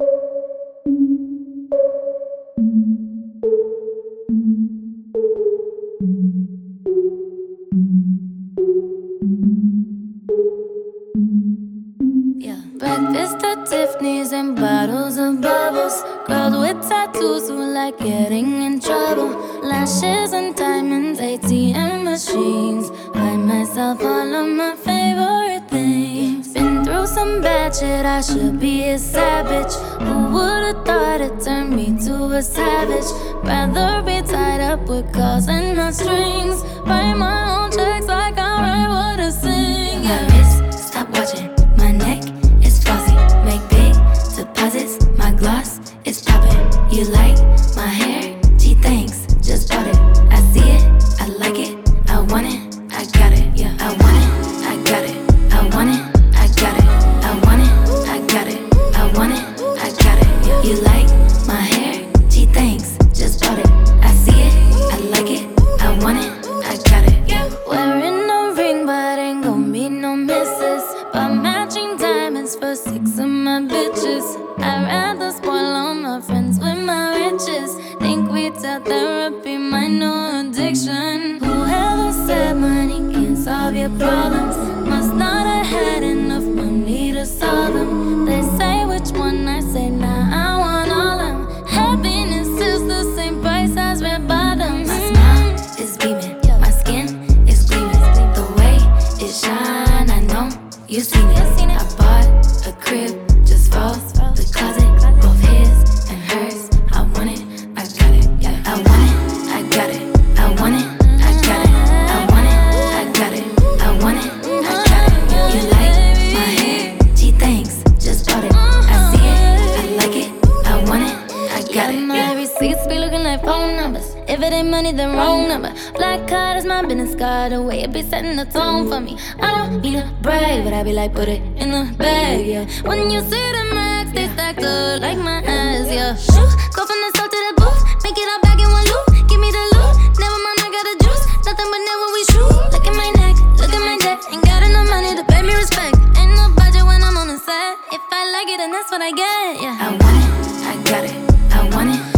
Breakfast at Tiffany's and bottles of bubbles. Girls with tattoos who like getting in trouble. Lashes and diamonds, ATM machines. Buy myself all of my favorite things. Been through some bad shit, I should be a savage. Who would've thought it turned me to a savage? Rather be tied up with calls and not strings. Write my own checks like I write what I sing. My wrist, stop watching. My neck is flossy. Make big deposits. My gloss is popping. You like my hair? Gee, thanks. Just bought it. I see it. I like it. I want it. I got it. Yeah, I want it. I got it. I want it. I got it. I want it. I got it. I want it. I got it. Yeah. You like my hair? Gee, thanks. Just bought it. I see it. I like it. I want it. I got it. Yeah. Wearing a ring, but ain't gon' be no misses. But matching diamonds for 6 of my bitches. I'd rather spoil all my friends with my riches. Think retail therapy, my new addiction. Whoever said money can't solve your problems must not have had enough money to solve them. They say which one, I say nah, I want all them. Happiness is the same price as red bottoms. My smile is beaming, my skin is gleaming. The way it shine, I know you've seen it. I bought a crib just for the closet, both his and hers. I want it, I got it. Yeah, I want it, I got it. I want it, I got it. I want it, I got it. I want it, I got it. You like my hair? Gee, thanks. Just bought it. I see it, I like it. I want it, I got it. My receipts be looking like phone numbers. If it ain't money, then wrong number. Black card is my business card. The way it be setting the tone for me. I don't need to brag, but I be like, put it in the bag, yeah. When you see the max, they stacked up like my ass, yeah. Shoo, go from the south to the booth, make it all back in one loop. Give me the loot, never mind, I got the juice. Nothing but never we shoot. Look at my neck, look at my debt. Ain't got enough money to pay me respect. Ain't no budget when I'm on the set. If I like it, then that's what I get, yeah. I want it, I got it. I want it.